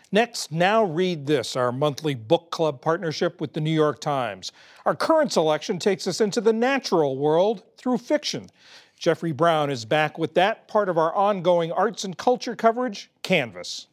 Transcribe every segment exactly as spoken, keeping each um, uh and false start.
Next, Now Read This, our monthly book club partnership with the New York Times. Our current selection takes us into the natural world through fiction. Jeffrey Brown is back with that part of our ongoing arts and culture coverage, Canvas.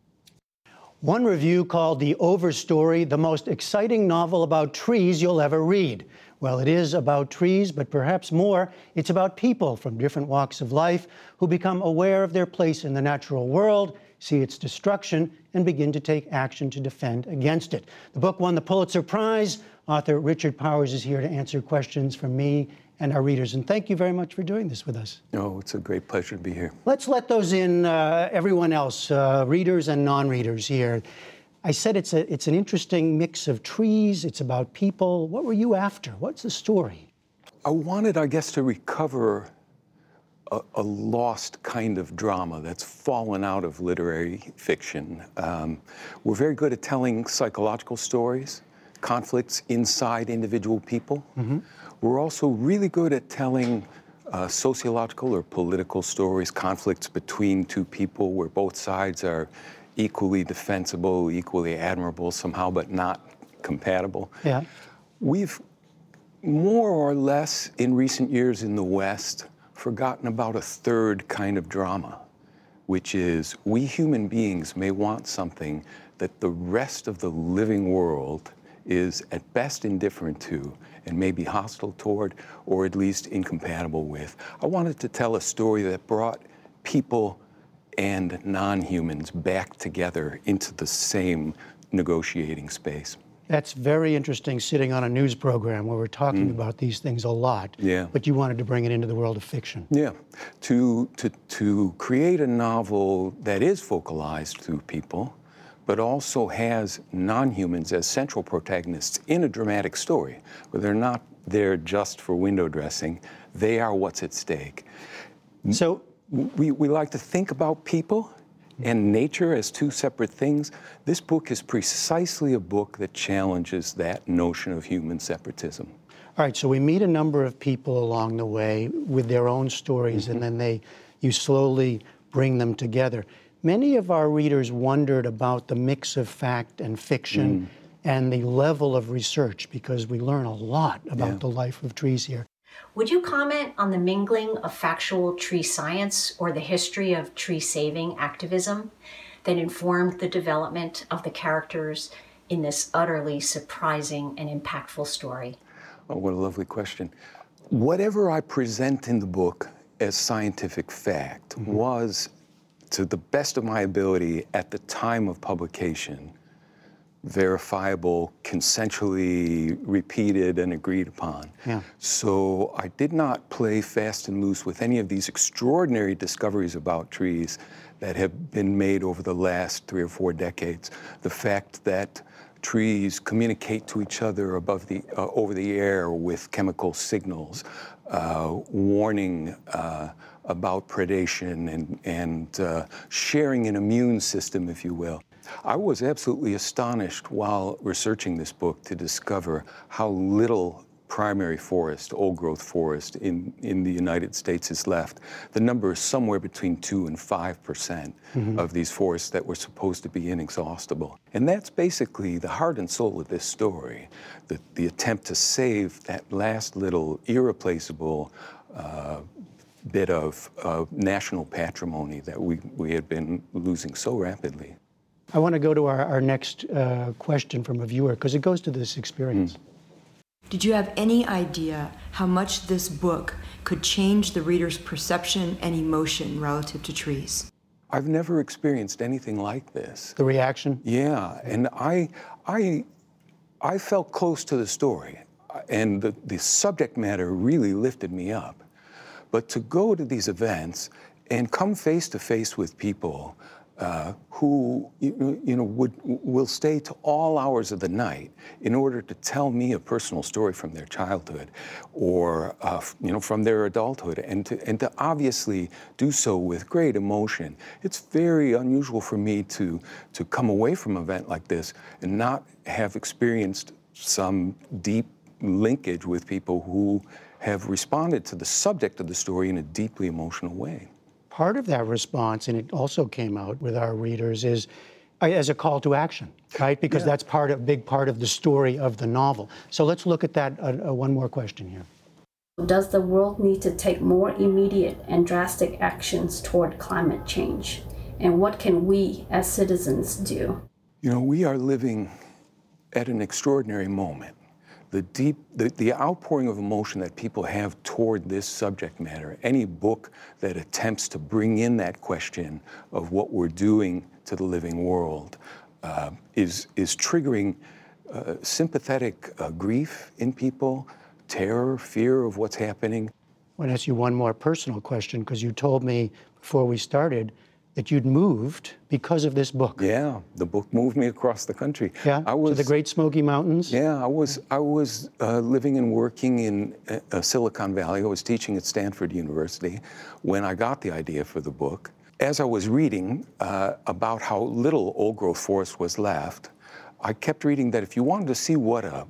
One review called The Overstory the most exciting novel about trees you'll ever read. Well, it is about trees, but perhaps more, it's about people from different walks of life who become aware of their place in the natural world, see its destruction, and begin to take action to defend against it. The book won the Pulitzer Prize. Author Richard Powers is here to answer questions from me and our readers. And thank you very much for doing this with us. Oh, it's a great pleasure to be here. Let's let those in, uh, everyone else, uh, readers and non-readers here. I said it's a it's an interesting mix of trees. It's about people. What were you after? What's the story? I wanted, I guess, to recover a, a lost kind of drama that's fallen out of literary fiction. Um, we're very good at telling psychological stories, conflicts inside individual people. Mm-hmm. We're also really good at telling uh, sociological or political stories, conflicts between two people where both sides are equally defensible, equally admirable somehow, but not compatible. Yeah. We've more or less in recent years in the West forgotten about a third kind of drama, which is we human beings may want something that the rest of the living world is at best indifferent to and maybe hostile toward, or at least incompatible with. I wanted to tell a story that brought people and non-humans back together into the same negotiating space. That's very interesting, sitting on a news program where we're talking mm. about these things a lot. Yeah. But you wanted to bring it into the world of fiction. Yeah. To, to, to create a novel that is focalized through people, but also has non-humans as central protagonists in a dramatic story, where they're not there just for window dressing. They are what's at stake. So we, we like to think about people and nature as two separate things. This book is precisely a book that challenges that notion of human separatism. All right, so we meet a number of people along the way with their own stories, mm-hmm. and then they, you slowly bring them together. Many of our readers wondered about the mix of fact and fiction mm. and the level of research, because we learn a lot about yeah. the life of trees here. Would you comment on the mingling of factual tree science or the history of tree saving activism that informed the development of the characters in this utterly surprising and impactful story? Oh, what a lovely question. Whatever I present in the book as scientific fact mm-hmm. was, to the best of my ability at the time of publication, verifiable, consensually repeated and agreed upon. Yeah. So I did not play fast and loose with any of these extraordinary discoveries about trees that have been made over the last three or four decades. The fact that trees communicate to each other above the, uh, over the air with chemical signals, uh, warning uh, about predation and, and uh, sharing an immune system, if you will. I was absolutely astonished while researching this book to discover how little primary forest, old-growth forest in, in the United States is left. The number is somewhere between two and five percent mm-hmm. of these forests that were supposed to be inexhaustible. And that's basically the heart and soul of this story, the, the attempt to save that last little irreplaceable uh, bit of uh, national patrimony that we, we had been losing so rapidly. I want to go to our, our next uh, question from a viewer, because it goes to this experience. Mm. Did you have any idea how much this book could change the reader's perception and emotion relative to trees? I've never experienced anything like this. The reaction? Yeah, and I, I, I felt close to the story, and the, the subject matter really lifted me up. But to go to these events and come face to face with people Uh, who you, you know would will stay to all hours of the night in order to tell me a personal story from their childhood, or uh, you know from their adulthood, and to and to obviously do so with great emotion. It's very unusual for me to to come away from an event like this and not have experienced some deep linkage with people who have responded to the subject of the story in a deeply emotional way. Part of that response, and it also came out with our readers, is uh, as a call to action, right? Because Yeah. that's part of, a big part of the story of the novel. So let's look at that, uh, uh, one more question here. Does the world need to take more immediate and drastic actions toward climate change? And what can we as citizens do? You know, we are living at an extraordinary moment. The deep, the, the outpouring of emotion that people have toward this subject matter, any book that attempts to bring in that question of what we're doing to the living world, uh, is, is triggering uh, sympathetic uh, grief in people, terror, fear of what's happening. I want to ask you one more personal question, because you told me before we started that you'd moved because of this book. Yeah, the book moved me across the country. Yeah, I was, to the Great Smoky Mountains? Yeah, I was, I was uh, living and working in uh, Silicon Valley. I was teaching at Stanford University when I got the idea for the book. As I was reading uh, about how little old-growth forest was left, I kept reading that if you wanted to see what a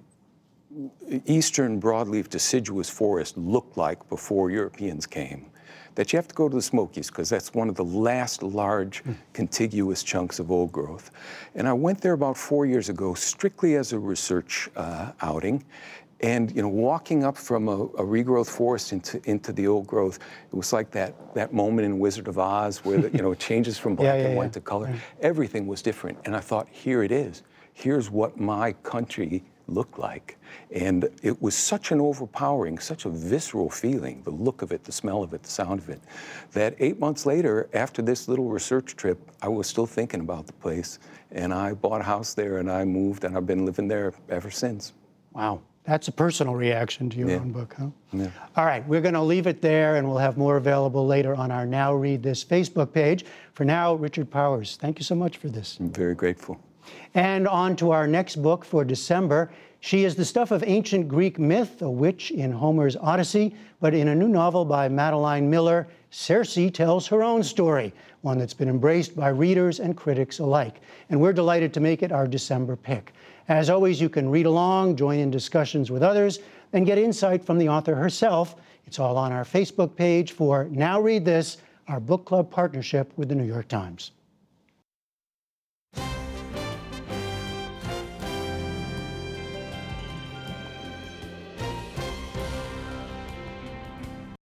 eastern broadleaf deciduous forest looked like before Europeans came, that you have to go to the Smokies, because that's one of the last large mm. contiguous chunks of old growth. And I went there about four years ago, strictly as a research uh, outing. And you know, walking up from a, a regrowth forest into, into the old growth, it was like that, that moment in Wizard of Oz where the, you know, it changes from black yeah, yeah, and white yeah. to color. Right. Everything was different. And I thought, here it is. Here's what my country looked like. And it was such an overpowering, such a visceral feeling, the look of it, the smell of it, the sound of it, that eight months later, after this little research trip, I was still thinking about the place. And I bought a house there and I moved, and I've been living there ever since. Wow. That's a personal reaction to your Yeah. own book, huh? Yeah. All right, we're going to leave it there, and we'll have more available later on our Now Read This Facebook page. For now, Richard Powers, thank you so much for this. I'm very grateful. And on to our next book for December. She is the stuff of ancient Greek myth, a witch in Homer's Odyssey, but in a new novel by Madeline Miller, Circe tells her own story, one that's been embraced by readers and critics alike. And we're delighted to make it our December pick. As always, you can read along, join in discussions with others, and get insight from the author herself. It's all on our Facebook page for Now Read This, our book club partnership with the New York Times.